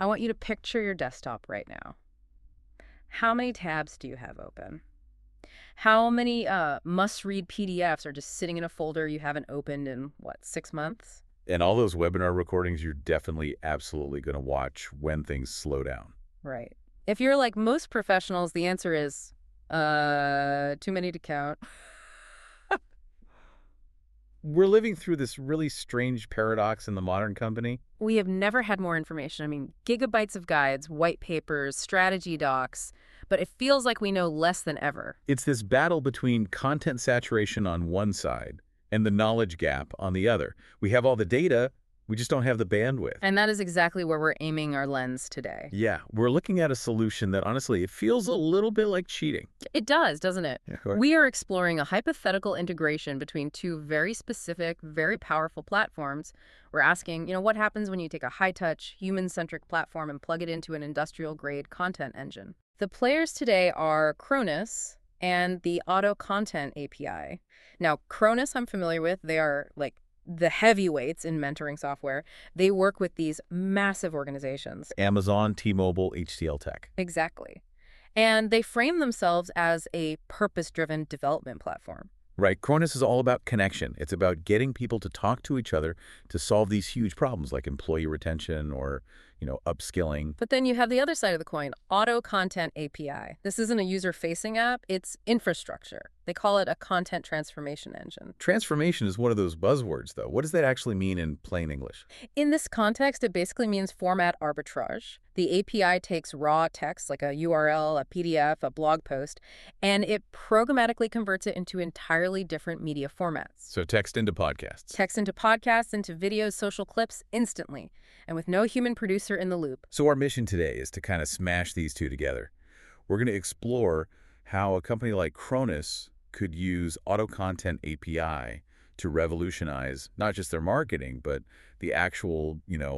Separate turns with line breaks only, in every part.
I want you to picture your desktop right now. How many tabs do you have open? How many must-read PDFs are just sitting in a folder you haven't opened in, what, 6 months?
And all those webinar recordings you're definitely absolutely going to watch when things slow down.
Right. If you're like most professionals, the answer is, too many to count.
We're living through this really strange paradox in the modern company.
We have never had more information. I mean, gigabytes of guides, white papers, strategy docs, but it feels like we know less than ever.
It's this battle between content saturation on one side and the knowledge gap on the other. We have all the data, we just don't have the bandwidth.
And that is exactly where we're aiming our lens today.
Yeah, we're looking at a solution that honestly, it feels a little bit like cheating.
It does, doesn't it?
Yeah, sure.
We are exploring a hypothetical integration between two very specific, very powerful platforms. We're asking, what happens when you take a high-touch, human-centric platform and plug it into an industrial-grade content engine? The players today are Cronus and the Auto Content API. Now, Cronus I'm familiar with. They are like the heavyweights in mentoring software. They work with these massive organizations.
Amazon, T-Mobile, HCL Tech.
Exactly. And they frame themselves as a purpose-driven development platform.
Right. Cronus is all about connection. It's about getting people to talk to each other to solve these huge problems like employee retention or, upskilling.
But then you have the other side of the coin, Auto Content API. This isn't a user-facing app, it's infrastructure. They call it a content transformation engine.
Transformation is one of those buzzwords, though. What does that actually mean in plain English?
In this context, it basically means format arbitrage. The API takes raw text, like a URL, a PDF, a blog post, and it programmatically converts it into entirely different media formats.
So text into podcasts.
Text into podcasts, into videos, social clips, instantly, and with no human producer in the loop.
So our mission today is to kind of smash these two together. We're going to explore how a company like Cronus could use Auto Content API to revolutionize not just their marketing, but the actual,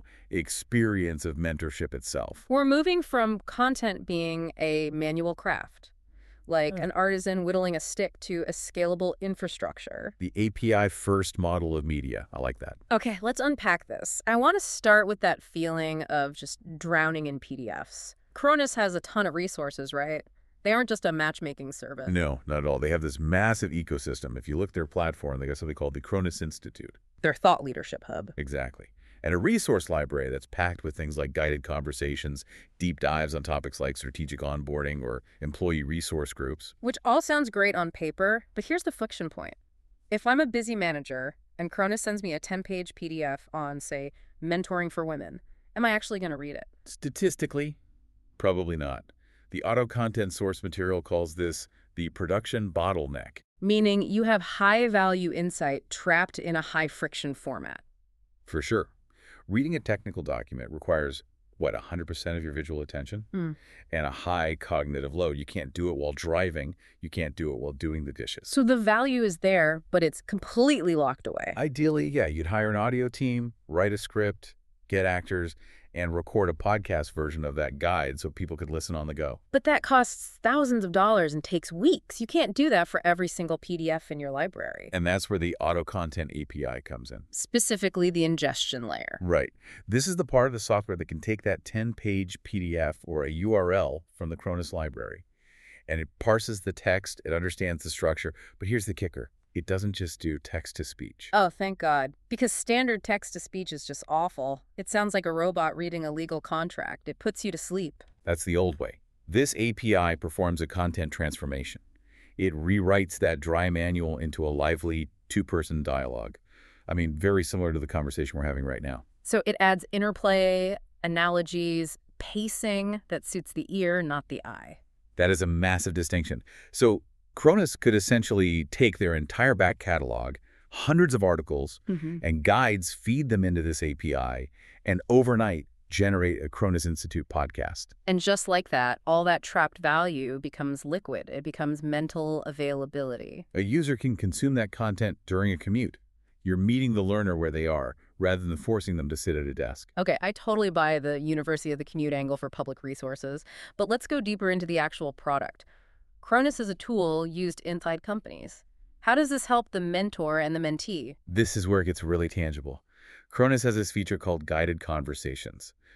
experience of mentorship itself.
We're moving from content being a manual craft, like an artisan whittling a stick, to a scalable infrastructure.
The API-first model of media. I like that.
Okay, let's unpack this. I want to start with that feeling of just drowning in PDFs. Cronus has a ton of resources, right? They aren't just a matchmaking service.
No, not at all. They have this massive ecosystem. If you look at their platform, they got something called the Cronus Institute.
Their thought leadership hub.
Exactly. And a resource library that's packed with things like guided conversations, deep dives on topics like strategic onboarding or employee resource groups.
Which all sounds great on paper, but here's the friction point. If I'm a busy manager and Cronus sends me a 10-page PDF on, say, mentoring for women, am I actually going to read it?
Statistically, probably not. The Auto Content source material calls this the production bottleneck.
Meaning you have high-value insight trapped in a high-friction format.
For sure. Reading a technical document requires, 100% of your visual attention? And a high cognitive load. You can't do it while driving. You can't do it while doing the dishes.
So the value is there, but it's completely locked away.
Ideally, yeah, you'd hire an audio team, write a script, get actors, and record a podcast version of that guide so people could listen on the go.
But that costs thousands of dollars and takes weeks. You can't do that for every single PDF in your library.
And that's where the Auto Content API comes in.
Specifically the ingestion layer.
Right. This is the part of the software that can take that 10-page PDF or a URL from the Cronus library, and it parses the text, it understands the structure, but here's the kicker. It doesn't just do text-to-speech.
Oh, thank God. Because standard text-to-speech is just awful. It sounds like a robot reading a legal contract. It puts you to sleep.
That's the old way. This API performs a content transformation. It rewrites that dry manual into a lively two-person dialogue. I mean, very similar to the conversation we're having right now.
So it adds interplay, analogies, pacing that suits the ear, not the eye.
That is a massive distinction. So Cronus could essentially take their entire back catalog, hundreds of articles, and guides, feed them into this API, and overnight generate a Cronus Institute podcast.
And just like that, all that trapped value becomes liquid. It becomes mental availability.
A user can consume that content during a commute. You're meeting the learner where they are, rather than forcing them to sit at a desk.
Okay, I totally buy the University of the Commute angle for public resources, but let's go deeper into the actual product. Cronus is a tool used inside companies. How does this help the mentor and the mentee?
This is where it gets really tangible. Cronus has this feature called guided conversations.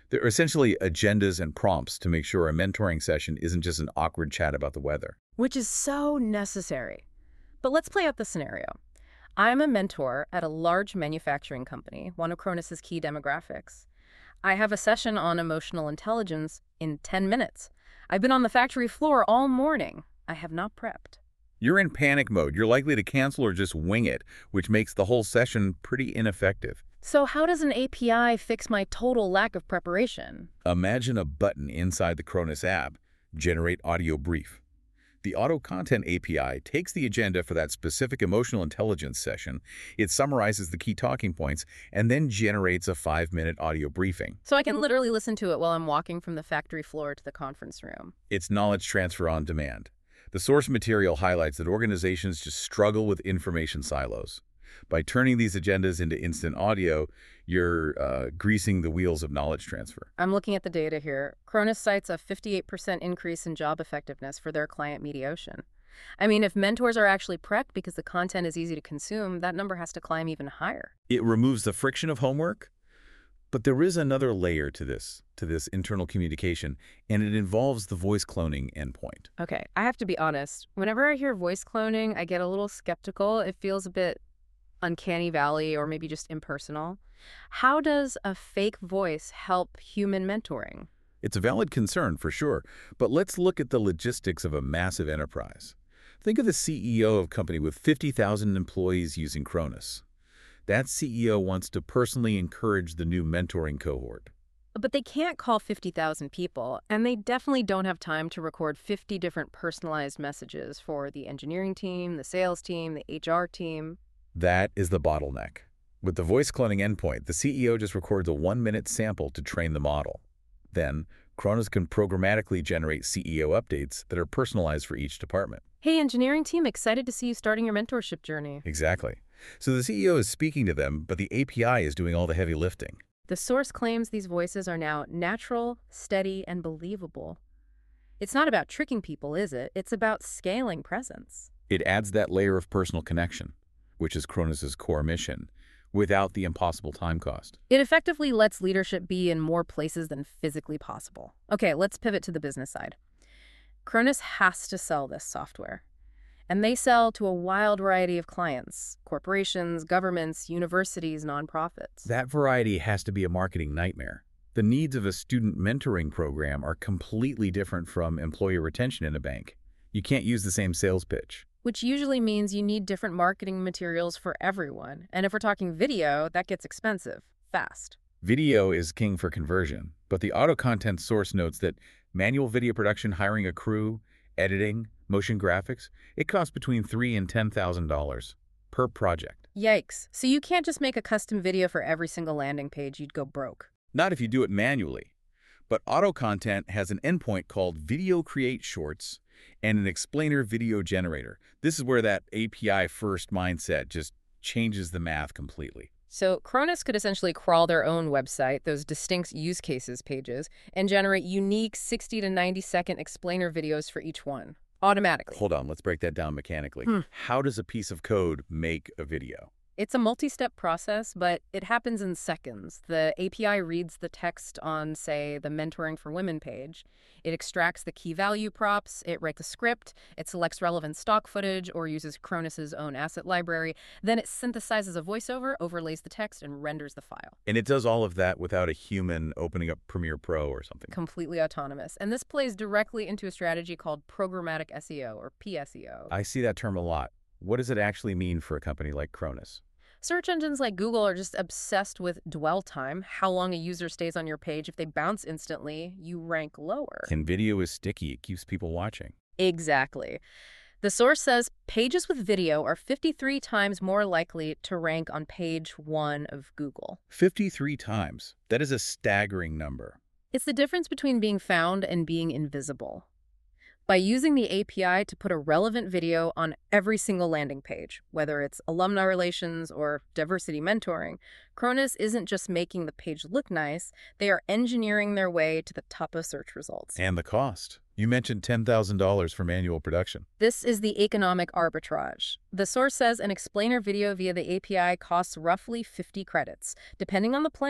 They're essentially agendas and prompts to make sure a mentoring session isn't just an awkward chat about the weather.
Which is so necessary. But let's play out the scenario. I'm a mentor at a large manufacturing company, one of Cronus's key demographics. I have a session on emotional intelligence in 10 minutes. I've been on the factory floor all morning. I have not prepped.
You're in panic mode. You're likely to cancel or just wing it, which makes the whole session pretty ineffective.
So how does an API fix my total lack of preparation?
Imagine a button inside the Cronus app, Generate Audio Brief. The Auto Content API takes the agenda for that specific emotional intelligence session, it summarizes the key talking points, and then generates a 5-minute audio briefing.
So I can literally listen to it while I'm walking from the factory floor to the conference room.
It's knowledge transfer on demand. The source material highlights that organizations just struggle with information silos. By turning these agendas into instant audio, you're greasing the wheels of knowledge transfer.
I'm looking at the data here. Cronus cites a 58% increase in job effectiveness for their client Mediation. I mean, if mentors are actually prepped because the content is easy to consume, that number has to climb even higher.
It removes the friction of homework, but there is another layer to this internal communication, and it involves the voice cloning endpoint.
Okay, I have to be honest. Whenever I hear voice cloning, I get a little skeptical. It feels a bit uncanny valley or maybe just impersonal. How does a fake voice help human mentoring?
It's a valid concern for sure, but let's look at the logistics of a massive enterprise. Think of the CEO of a company with 50,000 employees using Cronus. That CEO wants to personally encourage the new mentoring cohort.
But they can't call 50,000 people, and they definitely don't have time to record 50 different personalized messages for the engineering team, the sales team, the HR team.
That is the bottleneck. With the voice cloning endpoint, the CEO just records a 1-minute sample to train the model. Then, Cronus can programmatically generate CEO updates that are personalized for each department.
Hey, engineering team, excited to see you starting your mentorship journey.
Exactly. So the CEO is speaking to them, but the API is doing all the heavy lifting.
The source claims these voices are now natural, steady, and believable. It's not about tricking people, is it? It's about scaling presence.
It adds that layer of personal connection, which is Cronus's core mission, without the impossible time cost.
It effectively lets leadership be in more places than physically possible. Okay, let's pivot to the business side. Cronus has to sell this software. And they sell to a wild variety of clients: corporations, governments, universities, nonprofits.
That variety has to be a marketing nightmare. The needs of a student mentoring program are completely different from employee retention in a bank. You can't use the same sales pitch.
Which usually means you need different marketing materials for everyone. And if we're talking video, that gets expensive, fast.
Video is king for conversion, but the auto content source notes that manual video production, hiring a crew, editing, motion graphics, it costs between $3,000 and $10,000 per project.
Yikes. So you can't just make a custom video for every single landing page. You'd go broke.
Not if you do it manually. But auto content has an endpoint called Video Create Shorts and an explainer video generator. This is where that API first mindset just changes the math completely.
So Cronus could essentially crawl their own website, those distinct use cases pages, and generate unique 60 to 90-second explainer videos for each one, automatically.
Hold on, let's break that down mechanically. How does a piece of code make a video?
It's a multi-step process, but it happens in seconds. The API reads the text on, say, the Mentoring for Women page. It extracts the key value props, it writes a script, it selects relevant stock footage or uses Cronus's own asset library. Then it synthesizes a voiceover, overlays the text, and renders the file.
And it does all of that without a human opening up Premiere Pro or something.
Completely autonomous. And this plays directly into a strategy called programmatic SEO, or PSEO.
I see that term a lot. What does it actually mean for a company like Cronus?
Search engines like Google are just obsessed with dwell time, how long a user stays on your page. If they bounce instantly, you rank lower.
And video is sticky. It keeps people watching.
Exactly. The source says pages with video are 53 times more likely to rank on page 1 of Google.
53 times. That is a staggering number.
It's the difference between being found and being invisible. By using the API to put a relevant video on every single landing page, whether it's alumni relations or diversity mentoring, Cronus isn't just making the page look nice, they are engineering their way to the top of search results.
And the cost. You mentioned $10,000 for manual production.
This is the economic arbitrage. The source says an explainer video via the API costs roughly 50 credits. Depending on the plan,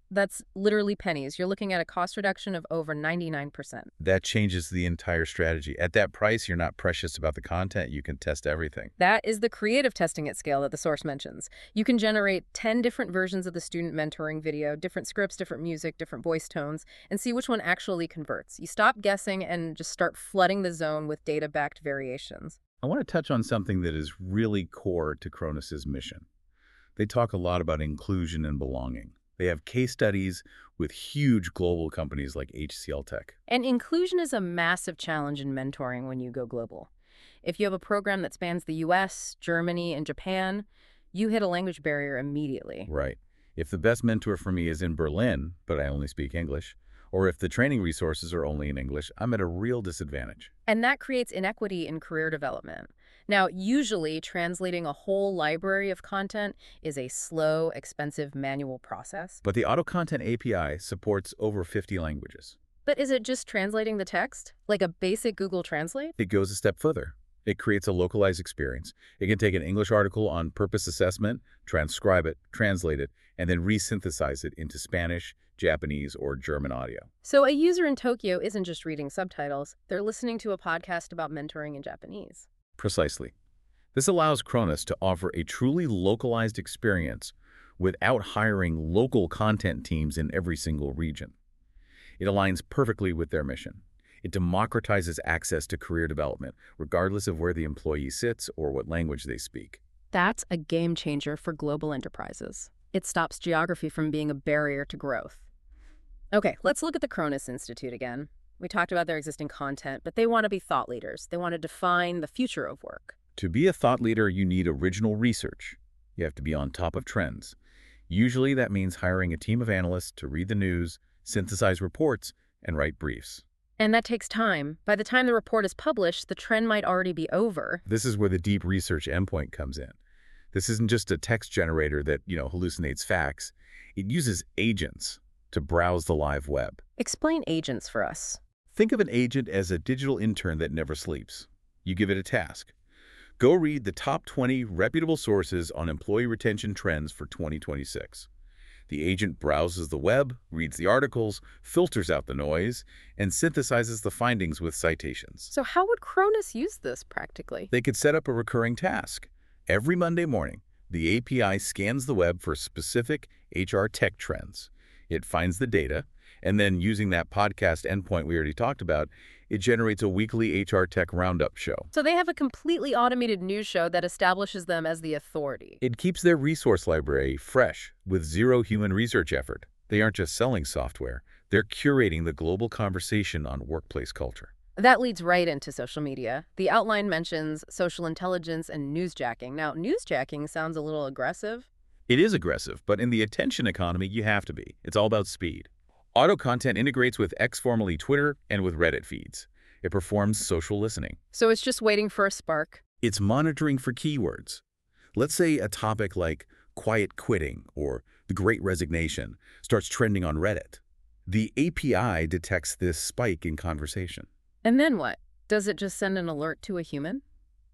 That's literally pennies. You're looking at a cost reduction of over 99%.
That changes the entire strategy. At that price, you're not precious about the content. You can test everything.
That is the creative testing at scale that the source mentions. You can generate 10 different versions of the student mentoring video, different scripts, different music, different voice tones, and see which one actually converts. You stop guessing and just start flooding the zone with data-backed variations.
I want to touch on something that is really core to Cronus's mission. They talk a lot about inclusion and belonging. They have case studies with huge global companies like HCL Tech.
And inclusion is a massive challenge in mentoring when you go global. If you have a program that spans the US, Germany, and Japan, you hit a language barrier immediately.
Right. If the best mentor for me is in Berlin, but I only speak English, or if the training resources are only in English, I'm at a real disadvantage.
And that creates inequity in career development. Now, usually, translating a whole library of content is a slow, expensive manual process.
But the Auto Content API supports over 50 languages.
But is it just translating the text? Like a basic Google Translate?
It goes a step further. It creates a localized experience. It can take an English article on purpose assessment, transcribe it, translate it, and then resynthesize it into Spanish, Japanese, or German audio.
So a user in Tokyo isn't just reading subtitles, they're listening to a podcast about mentoring in Japanese.
Precisely. This allows Cronus to offer a truly localized experience without hiring local content teams in every single region. It aligns perfectly with their mission. It democratizes access to career development, regardless of where the employee sits or what language they speak.
That's a game changer for global enterprises. It stops geography from being a barrier to growth. Okay, let's look at the Cronus Institute again. We talked about their existing content, but they want to be thought leaders. They want to define the future of work.
To be a thought leader, you need original research. You have to be on top of trends. Usually that means hiring a team of analysts to read the news, synthesize reports, and write briefs.
And that takes time. By the time the report is published, the trend might already be over.
This is where the deep research endpoint comes in. This isn't just a text generator that, hallucinates facts. It uses agents to browse the live web.
Explain agents for us.
Think of an agent as a digital intern that never sleeps. You give it a task. Go read the top 20 reputable sources on employee retention trends for 2026. The agent browses the web, reads the articles, filters out the noise, and synthesizes the findings with citations.
So how would Cronus use this practically?
They could set up a recurring task. Every Monday morning, the API scans the web for specific HR tech trends. It finds the data, and then using that podcast endpoint we already talked about, it generates a weekly HR Tech Roundup show.
So they have a completely automated news show that establishes them as the authority.
It keeps their resource library fresh with zero human research effort. They aren't just selling software. They're curating the global conversation on workplace culture.
That leads right into social media. The outline mentions social intelligence and newsjacking. Now, newsjacking sounds a little aggressive.
It is aggressive, but in the attention economy, you have to be. It's all about speed. Auto Content integrates with X, formerly Twitter, and with Reddit feeds. It performs social listening.
So it's just waiting for a spark.
It's monitoring for keywords. Let's say a topic like quiet quitting or the Great Resignation starts trending on Reddit. The API detects this spike in conversation.
And then what? Does it just send an alert to a human?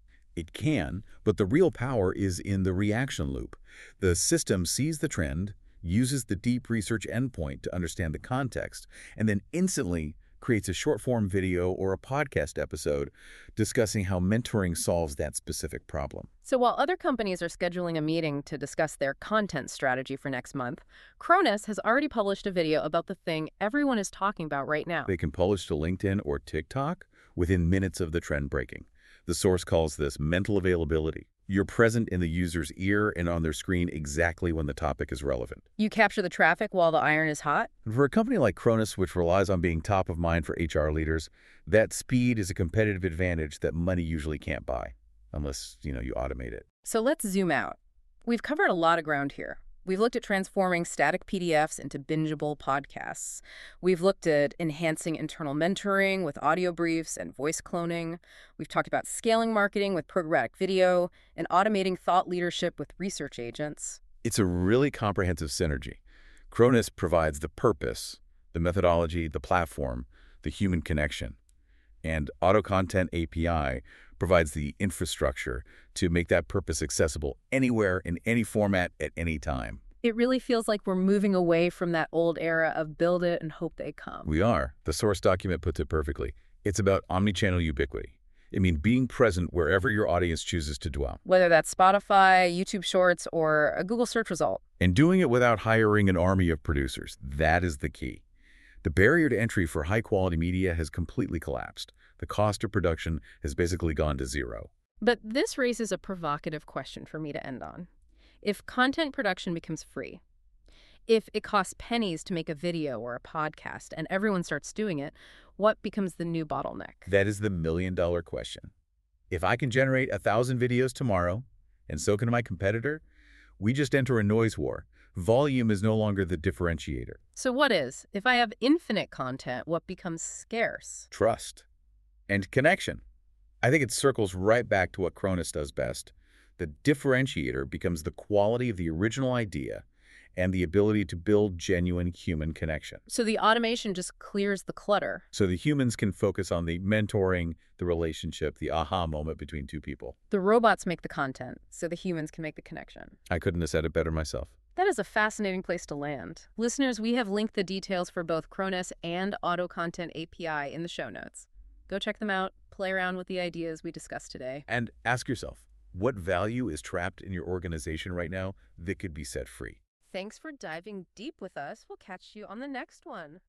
It can, but the real power is in the reaction loop. The system sees the trend, uses the deep research endpoint to understand the context, and then instantly creates a short-form video or a podcast episode discussing how mentoring solves that specific problem.
So while other companies are scheduling a meeting to discuss their content strategy for next month, Cronus has already published a video about the thing everyone is talking about right now.
They can publish to LinkedIn or TikTok within minutes of the trend breaking. The source calls this mental availability. You're present in the user's ear and on their screen exactly when the topic is relevant.
You capture the traffic while the iron is hot?
And for a company like Cronus, which relies on being top of mind for HR leaders, that speed is a competitive advantage that money usually can't buy, unless, you automate it.
So let's zoom out. We've covered a lot of ground here. We've looked at transforming static PDFs into bingeable podcasts. We've looked at enhancing internal mentoring with audio briefs and voice cloning. We've talked about scaling marketing with programmatic video and automating thought leadership with research agents.
It's a really comprehensive synergy. Cronus provides the purpose, the methodology, the platform, the human connection. And Auto Content API provides the infrastructure to make that purpose accessible anywhere, in any format, at any time.
It really feels like we're moving away from that old era of build it and hope they come.
We are. The source document puts it perfectly. It's about omnichannel ubiquity. I mean, being present wherever your audience chooses to dwell.
Whether that's Spotify, YouTube Shorts, or a Google search result.
And doing it without hiring an army of producers. That is the key. The barrier to entry for high-quality media has completely collapsed. The cost of production has basically gone to zero.
But this raises a provocative question for me to end on. If content production becomes free, if it costs pennies to make a video or a podcast and everyone starts doing it, what becomes the new bottleneck?
That is the million-dollar question. If I can generate 1,000 videos tomorrow, and so can my competitor, we just enter a noise war. Volume is no longer the differentiator.
So what is? If I have infinite content, what becomes scarce?
Trust and connection. I think it circles right back to what Cronus does best. The differentiator becomes the quality of the original idea and the ability to build genuine human connection.
So the automation just clears the clutter.
So the humans can focus on the mentoring, the relationship, the aha moment between two people.
The robots make the content, so the humans can make the connection.
I couldn't have said it better myself.
That is a fascinating place to land. Listeners, we have linked the details for both Cronus and Auto Content API in the show notes. Go check them out, play around with the ideas we discussed today.
And ask yourself, what value is trapped in your organization right now that could be set free?
Thanks for diving deep with us. We'll catch you on the next one.